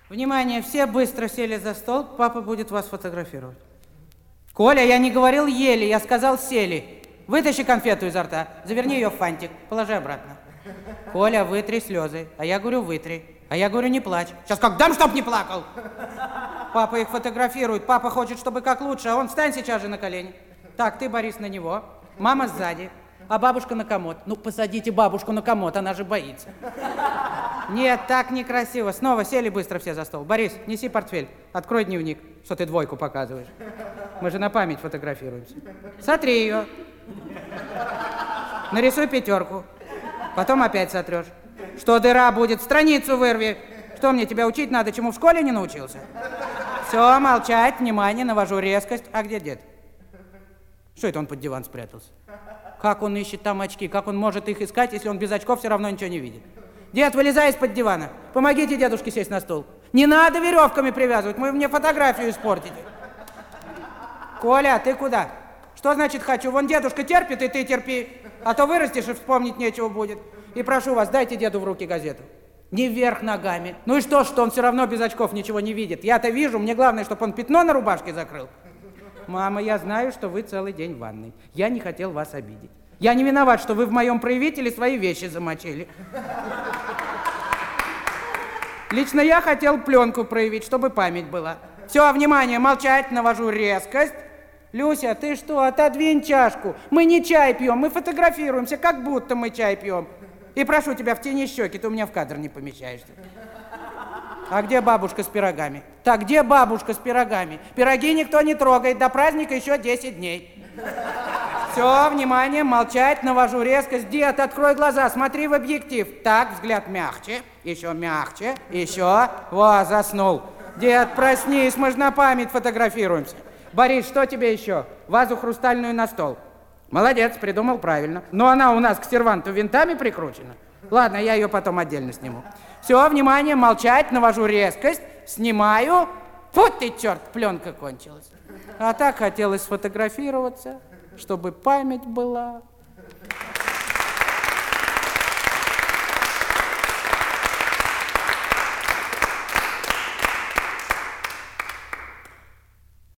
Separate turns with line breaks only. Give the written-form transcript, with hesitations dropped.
Внимание, все быстро сели за стол, папа будет вас фотографировать. Коля, я не говорил ели, я сказал сели. Вытащи конфету изо рта, заверни ее в фантик, положи обратно. Коля, вытри слезы, а я говорю вытри. А я говорю не плачь. Сейчас как дам, чтоб не плакал. Папа их фотографирует, папа хочет, чтобы как лучше, а он встань сейчас же на колени. Так, ты, Борис, на него, мама сзади, а бабушка на комод. Ну, посадите бабушку на комод, она же боится. Нет, так некрасиво. Снова сели быстро все за стол. Борис, неси портфель, открой дневник, что ты двойку показываешь. Мы же на память фотографируемся. Сотри ее. Нарисуй пятерку. Потом опять сотрешь. Что дыра будет? Страницу вырви. Что мне, тебя учить надо, чему в школе не научился? Все, молчать, внимание, навожу резкость. А где дед? Что это он под диван спрятался? Как он ищет там очки? Как он может их искать, если он без очков все равно ничего не видит? Дед, вылезай из-под дивана. Помогите дедушке сесть на стол. Не надо веревками привязывать, вы мне фотографию испортите. Коля, ты куда? Что значит хочу? Вон дедушка терпит, и ты терпи. А то вырастешь, и вспомнить нечего будет. И прошу вас, дайте деду в руки газету. Не вверх ногами. Ну и что он все равно без очков ничего не видит? Я-то вижу, мне главное, чтобы он пятно на рубашке закрыл. Мама, я знаю, что вы целый день в ванной. Я не хотел вас обидеть. Я не виноват, что вы в моем проявителе свои вещи замочили. Лично я хотел пленку проявить, чтобы память была. Все, внимание, молчать, навожу резкость. Люся, ты что, отодвинь чашку. Мы не чай пьем, мы фотографируемся, как будто мы чай пьем. И прошу тебя, втяни щеки, ты у меня в кадр не помещаешься. А где бабушка с пирогами? Так, где бабушка с пирогами? Пироги никто не трогает, до праздника еще 10 дней. Все, внимание, молчать, навожу резкость. Дед, открой глаза, смотри в объектив. Так, взгляд мягче, еще. Во, заснул. Дед, проснись, мы же на память фотографируемся. Борис, что тебе еще? Вазу хрустальную на стол. Молодец, придумал правильно. Но она у нас к серванту винтами прикручена. Ладно, я ее потом отдельно сниму. Все, внимание, молчать, навожу резкость, снимаю. Фу ты, черт, пленка кончилась. А так хотелось сфотографироваться, чтобы память была.